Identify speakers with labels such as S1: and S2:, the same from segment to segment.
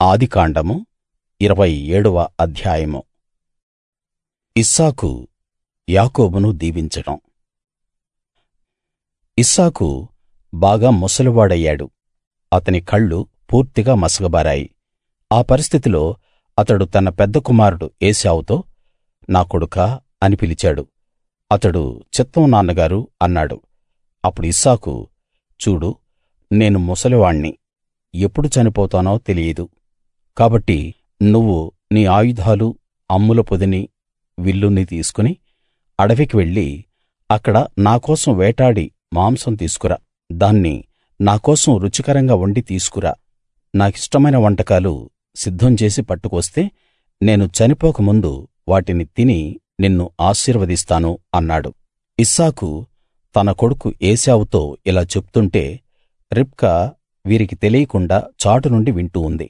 S1: ఆదికాండము 27వ అధ్యాయము. ఇస్సాకు యాకోబును దీవించడం. ఇస్సాకు బాగా ముసలివాడయ్యాడు. అతని కళ్ళు పూర్తిగా మసకబారాయి. ఆ పరిస్థితిలో అతడు తన పెద్ద కుమారుడు ఏశావుతో, నా కొడుకా అని పిలిచాడు. అతడు చిత్తం నాన్నగారూ అన్నాడు. అప్పుడు ఇస్సాకు, చూడు, నేను ముసలివాణ్ణి, ఎప్పుడు చనిపోతానో తెలియదు. కాబట్టి నువ్వు నీ ఆయుధాలు, అమ్ముల పొదిని, విల్లుని తీసుకుని అడవికి వెళ్ళి అక్కడ నాకోసం వేటాడి మాంసం తీసుకురా. దాన్ని నాకోసం రుచికరంగా వండి తీసుకురా. నాకిష్టమైన వంటకాలు సిద్ధం చేసి పట్టుకొస్తే నేను చనిపోక ముందు వాటిని తిని నిన్ను ఆశీర్వదిస్తాను అన్నాడు. ఇస్సాకు తన కొడుకు ఏశావుతో ఇలా చెప్తుంటే రిబ్కా వీరికి తెలియకుండా చాటు నుండి వింటూ ఉంది.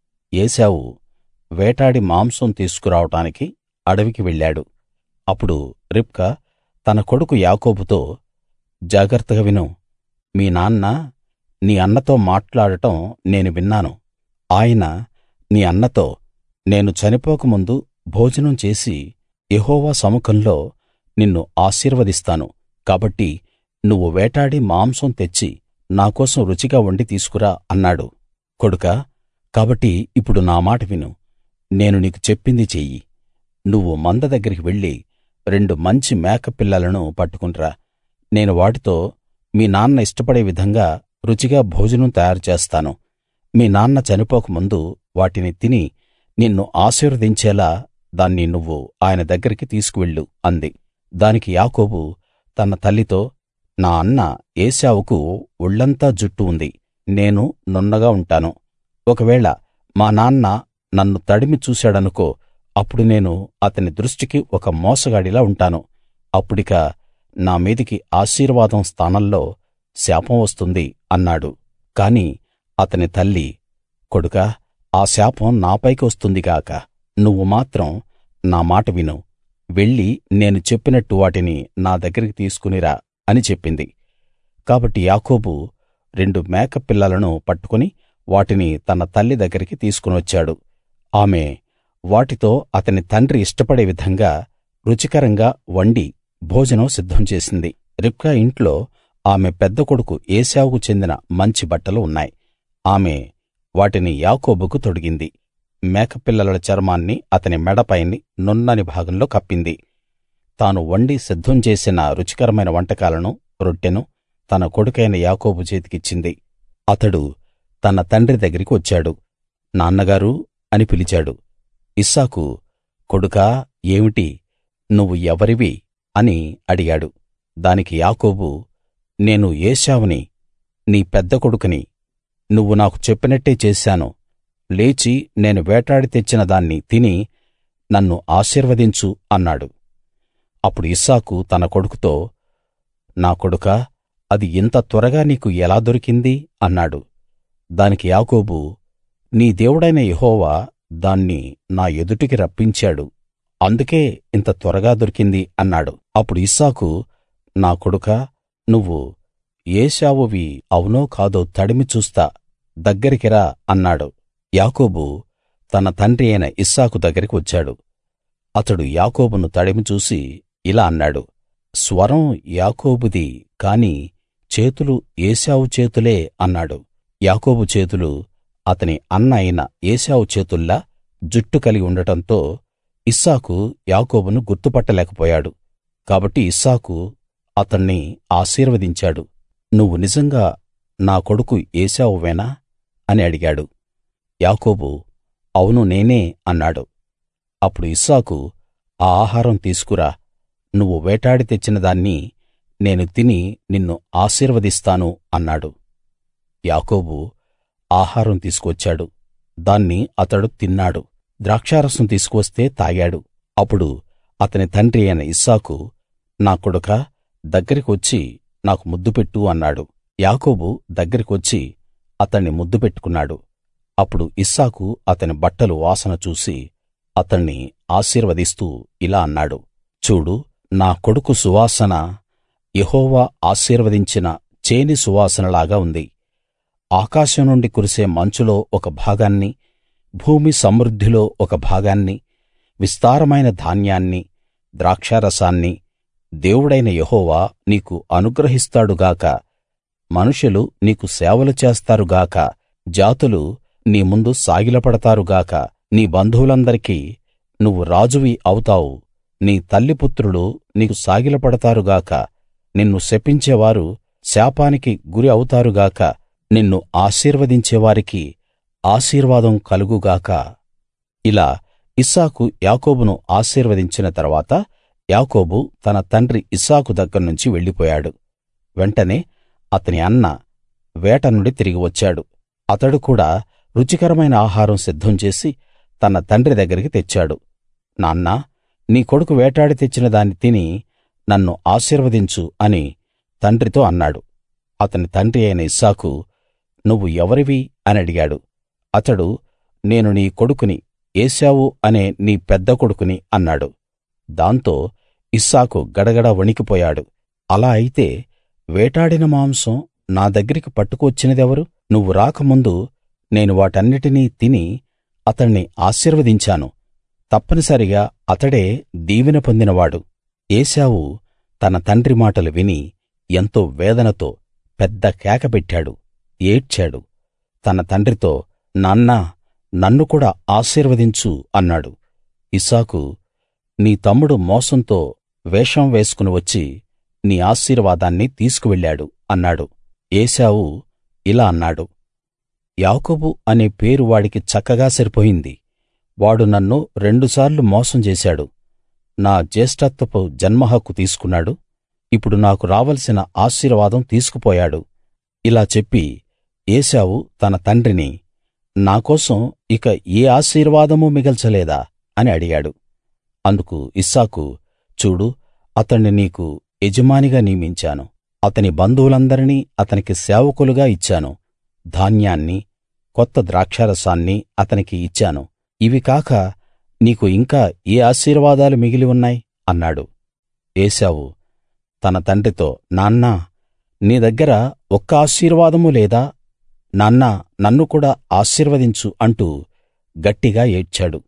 S1: ఏశావు వేటాడి మాంసం తీసుకురావడానికి అడవికి వెళ్ళాడు. అప్పుడు రిబ్కా తన కొడుకు యాకోబుతో, జాగ్రత్తగా విను, మీ నాన్న నీ అన్నతో మాట్లాడటం నేను విన్నాను. ఆయన నీ అన్నతో, నేను చనిపోకముందు భోజనం చేసి యెహోవా సముఖంలో నిన్ను ఆశీర్వదిస్తాను, కాబట్టి నువ్వు వేటాడి మాంసం తెచ్చి నాకోసం రుచిగా వండి తీసుకురా అన్నాడు. కొడుకా, కాబట్టి ఇప్పుడు నా మాట విను. నేను నీకు చెప్పింది చెయ్యి. నువ్వు మంద దగ్గరికి వెళ్ళి 2 మంచి మేకపిల్లలను పట్టుకునిరా. నేను వాటితో మీ నాన్న ఇష్టపడే విధంగా రుచిగా భోజనం తయారు చేస్తాను. మీ నాన్న చనిపోకముందు వాటిని తిని నిన్ను ఆశీర్వదించేలా దాన్ని నువ్వు ఆయన దగ్గరికి తీసుకువెళ్ళు అంది. దానికి యాకోబు తన తల్లితో, నా అన్న ఏశావుకు ఒళ్లంతా జుట్టు ఉంది, నేను నున్నగా ఉంటాను. ఒకవేళ మా నాన్న నన్ను తడిమి చూశాడనుకో, అప్పుడు నేను అతని దృష్టికి ఒక మోసగాడిలా ఉంటాను. అప్పుడిక నా మీదికి ఆశీర్వాదం స్థానంలో శాపం వస్తుంది అన్నాడు. కాని అతని తల్లి, కొడుకా, ఆ శాపం నాపైకి వస్తుంది గాక. నువ్వు మాత్రం నా మాట విను. వెళ్ళి నేను చెప్పినట్టు వాటిని నా దగ్గరికి తీసుకునిరా అని చెప్పింది. కాబట్టి యాకోబు 2 మేకపిల్లలను పట్టుకుని వాటిని తన తల్లి దగ్గరికి తీసుకునొచ్చాడు. ఆమె వాటితో అతని తండ్రి ఇష్టపడే విధంగా రుచికరంగా వండి భోజనం సిద్ధం చేసింది. రిబ్కా ఇంట్లో ఆమె పెద్ద కొడుకు ఏశావుకు చెందిన మంచి బట్టలు ఉన్నాయి. ఆమె వాటిని యాకోబుకు తొడిగింది. మేకపిల్లల చర్మాన్ని అతని మెడపైని నున్నని భాగంలో కప్పింది. తాను వండి సిద్ధం చేసిన రుచికరమైన వంటకాలను, రొట్టెను తన కొడుకైన యాకోబు చేతికిచ్చింది. అతడు తన తండ్రి దగ్గరికి వచ్చాడు. నాన్నగారూ అని పిలిచాడు. ఇస్సాకు, కొడుకా, ఏమిటి, నువ్వు ఎవరివి అని అడిగాడు. దానికి యాకోబు, నేను ఏశావుని, నీ పెద్ద కొడుకుని. నువ్వు నాకు చెప్పినట్టే చేశాను. లేచి నేను వేటాడి తెచ్చిన దాన్ని తిని నన్ను ఆశీర్వదించు అన్నాడు. అప్పుడు ఇస్సాకు తన కొడుకుతో, నా కొడుకా, అది ఇంత త్వరగా నీకు ఎలా దొరికింది అన్నాడు. దానికి యాకోబు, నీ దేవుడైన యెహోవా దాన్ని నా ఎదుటికి రప్పించాడు, అందుకే ఇంత త్వరగా దొరికింది అన్నాడు. అప్పుడు ఇస్సాకు, నా కొడుకా, నువ్వు ఏశావువి అవునో కాదో తడిమి చూస్తా, దగ్గరికి రా అన్నాడు. యాకోబు తన తండ్రి అయిన ఇస్సాకు దగ్గరికి వచ్చాడు. అతడు యాకోబును తడిమి చూసి ఇలా అన్నాడు, స్వరం యాకోబుది, కాని చేతులు ఏశావు చేతులే అన్నాడు. యాకోబు చేతులు అతని అన్న అయిన ఏశావు చేతుల్లా జుట్టు కలిగి ఉండటంతో ఇస్సాకు యాకోబును గుర్తుపట్టలేకపోయాడు. కాబట్టి ఇస్సాకు అతణ్ణి ఆశీర్వదించాడు. నువ్వు నిజంగా నా కొడుకు ఏశావువేనా అని అడిగాడు. యాకోబు, అవును నేనే అన్నాడు. అప్పుడు ఇస్సాకు, ఆ ఆహారం తీసుకురా. నువ్వు వేటాడి తెచ్చిన దాన్ని నేను తిని నిన్ను ఆశీర్వదిస్తాను అన్నాడు. యాకోబు ఆహారం తీసుకువచ్చాడు. దాన్ని అతడు తిన్నాడు. ద్రాక్షారసం తీసుకువస్తే తాగాడు. అప్పుడు అతని తండ్రి అయిన ఇస్సాకు, నా కొడుకా, దగ్గరికి వచ్చి నాకు ముద్దు పెట్టు అన్నాడు. యాకోబు దగ్గరికి వచ్చి అతణ్ణి ముద్దు పెట్టుకున్నాడు. అప్పుడు ఇస్సాకు అతని బట్టలు వాసన చూసి అతణ్ణి ఆశీర్వదిస్తూ ఇలా అన్నాడు, చూడు, నా కొడుకు సువాసన యెహోవా ఆశీర్వదించిన చేని సువాసనలాగా ఉంది. ఆకాశం నుండి కురిసే మంచులో ఒక భాగాన్ని భూమి సమృద్ధిలో ఒక భాగాన్ని, విస్తారమైన ధాన్యాన్ని, ద్రాక్షారసాన్ని దేవుడైన యెహోవా నీకు అనుగ్రహిస్తాడు గాక. మనుషులు నీకు సేవలు చేస్తారు గాక. జాతులు నీ ముందు సాగిలపడతారు గాక. నీ బంధువులందరికీ నువ్వు రాజువి అవుతావు. నీ తల్లి పుత్రులు నీకు సాగిలపడతారు గాక. నిన్ను శపించేవారు శాపానికి గురి అవుతారు గాక. నిన్ను ఆశీర్వదించేవారికి ఆశీర్వాదం కలుగుగాక. ఇలా ఇస్సాకు యాకోబును ఆశీర్వదించిన తరువాత యాకోబు తన తండ్రి ఇస్సాకు దగ్గర్నుంచి వెళ్ళిపోయాడు. వెంటనే అతని అన్న వేట నుండి తిరిగి వచ్చాడు. అతడు కూడా రుచికరమైన ఆహారం సిద్ధం చేసి తన తండ్రి దగ్గరికి తెచ్చాడు. నాన్నా, నీ కొడుకు వేటాడి తెచ్చిన దాన్ని తిని నన్ను ఆశీర్వదించు అని తండ్రితో అన్నాడు. అతని తండ్రి అయిన ఇస్సాకు, నువ్వు ఎవరివి అని అడిగాడు. అతడు, నేను నీ కొడుకుని, ఏశావు అనే నీ పెద్ద కొడుకుని అన్నాడు. దాంతో ఇస్సాకు గడగడ వణికిపోయాడు. అలా అయితే వేటాడిన మాంసం నా దగ్గరికి పట్టుకువచ్చినదెవరు? నువ్వు రాకముందు నేను వాటన్నిటినీ తిని అతణ్ణి ఆశీర్వదించాను. తప్పనిసరిగా అతడే దీవెన పొందినవాడు. ఏశావు తన తండ్రి మాటలు విని ఎంతో వేదనతో పెద్ద కేక పెట్టాడు, ఏడ్చాడు. తన తండ్రితో, నాన్నా, నన్ను కూడా ఆశీర్వదించు అన్నాడు. ఇస్సాకు, నీ తమ్ముడు మోసంతో వేషం వేసుకుని వచ్చి నీ ఆశీర్వాదాన్ని తీసుకువెళ్ళాడు అన్నాడు. ఏశావు ఇలా అన్నాడు, యాకోబు అనే పేరు వాడికి చక్కగా సరిపోయింది. వాడు నన్ను రెండుసార్లు మోసం చేశాడు. నా జ్యేష్ఠత్వపు జన్మహక్కు తీసుకున్నాడు. ఇప్పుడు నాకు రావలసిన ఆశీర్వాదం తీసుకుపోయాడు. ఇలా చెప్పి ఏశావు తన తండ్రిని, నాకోసం ఇక ఏ ఆశీర్వాదమూ మిగల్చలేదా అని అడిగాడు. అందుకు ఇస్సాకు, చూడు, అతణ్ణి నీకు యజమానిగా నియమించాను. అతని బంధువులందరినీ అతనికి సేవకులుగా ఇచ్చాను. ధాన్యాన్ని, కొత్త ద్రాక్షారసాన్ని అతనికి ఇచ్చాను. ఇవి కాక నీకు ఇంకా ఏ ఆశీర్వాదాలు మిగిలి ఉన్నాయి అన్నాడు. ఏశావు తన తండ్రితో, నాన్నా, నీ దగ్గర ఒక్క ఆశీర్వాదమూ లేదా? నాన్నా, నన్ను కూడా ఆశీర్వదించు అంటూ గట్టిగా ఏడ్చాడు.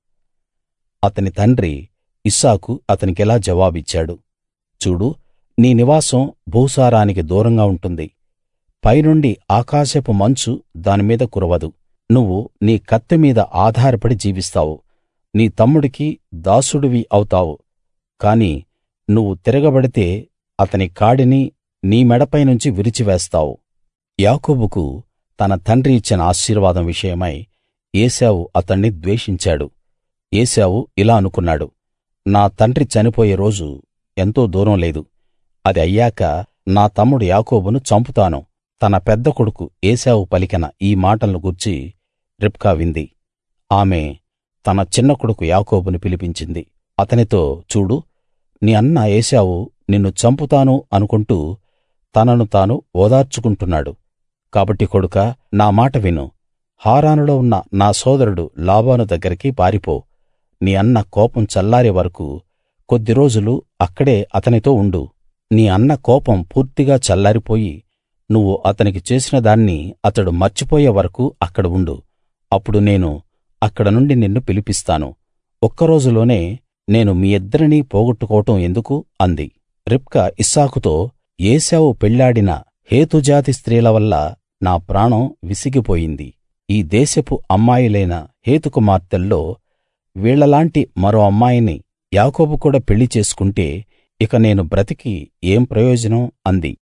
S1: అతని తండ్రి ఇస్సాకు అతనికిలా జవాబిచ్చాడు, చూడు, నీ నివాసం భూసారానికి దూరంగా ఉంటుంది. పైనుండి ఆకాశపు మంచు దానిమీద కురవదు. నువ్వు నీ కత్తి మీద ఆధారపడి జీవిస్తావు. నీ తమ్ముడికి దాసుడివి అవుతావు. కాని నువ్వు తిరగబడితే అతని కాడిని నీ మెడపైనుంచి విరిచివేస్తావు. యాకోబుకు తన తండ్రి ఇచ్చిన ఆశీర్వాదం విషయమై ఏశావు అతణ్ణి ద్వేషించాడు. ఏశావు ఇలా అనుకున్నాడు, నా తండ్రి చనిపోయే రోజు ఎంతో దూరం లేదు. అది అయ్యాక నా తమ్ముడు యాకోబును చంపుతాను. తన పెద్ద కొడుకు ఏశావు పలికిన ఈ మాటలను గూర్చి రిబ్కా వింది. ఆమె తన చిన్న కొడుకు యాకోబును పిలిపించింది. అతనితో, చూడు, నీ అన్న ఏశావు నిన్ను చంపుతాను అనుకుంటూ తనను తాను ఓదార్చుకుంటున్నాడు. కాబట్టి కొడుకా, నా మాట విను. హారానులో ఉన్న నా సోదరుడు లాబాను దగ్గరికి పారిపో. నీ అన్న కోపం చల్లారే వరకు కొద్ది రోజులు అక్కడే అతనితో ఉండు. నీ అన్న కోపం పూర్తిగా చల్లారిపోయి నువ్వు అతనికి చేసిన దాన్ని అతడు మర్చిపోయే వరకు అక్కడ ఉండు. అప్పుడు నేను అక్కడ నుండి నిన్ను పిలిపిస్తాను. ఒక్క రోజులోనే నేను మీ ఇద్దరినీ పోగొట్టుకోవటం ఎందుకు అంది. రిబ్కా ఇస్సాకుతో, ఏశావు పెళ్ళాడిన హేతుజాతి స్త్రీల వల్ల నా ప్రాణం విసిగిపోయింది. ఈ దేశపు అమ్మాయిలైన హేతు కుమార్తెల్లో వీళ్ళలాంటి మరో అమ్మాయిని యాకోబు కూడా పెళ్లి చేసుకుంటే ఇక నేను బ్రతికి ఏం ప్రయోజనం అంది.